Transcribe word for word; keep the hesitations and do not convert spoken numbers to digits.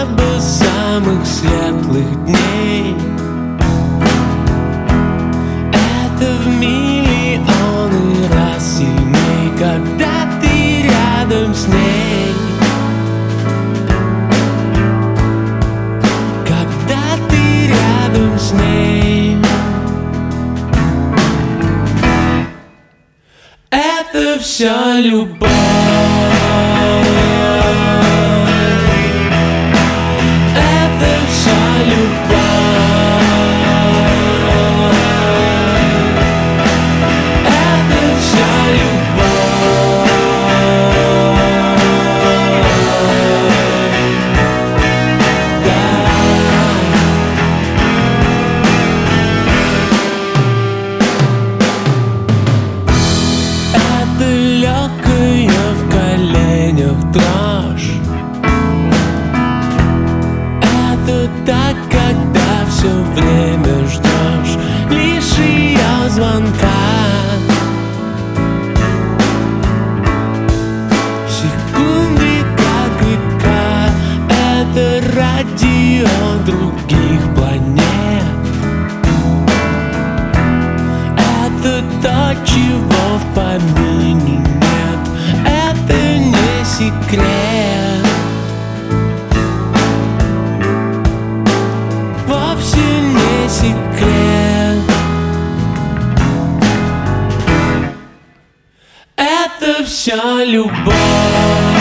небо самых светлых дней. Это в миллионы раз сильней, когда ты рядом с ней. Когда ты рядом с ней. Это вся любовь. Легкая в коленях дрожь. Это так, когда все время ждешь лишь ее звонка. Секунды как века. Это радио других планет. Это то, чего в помине нет. Это не секрет. Вовсе не секрет. Это вся любовь.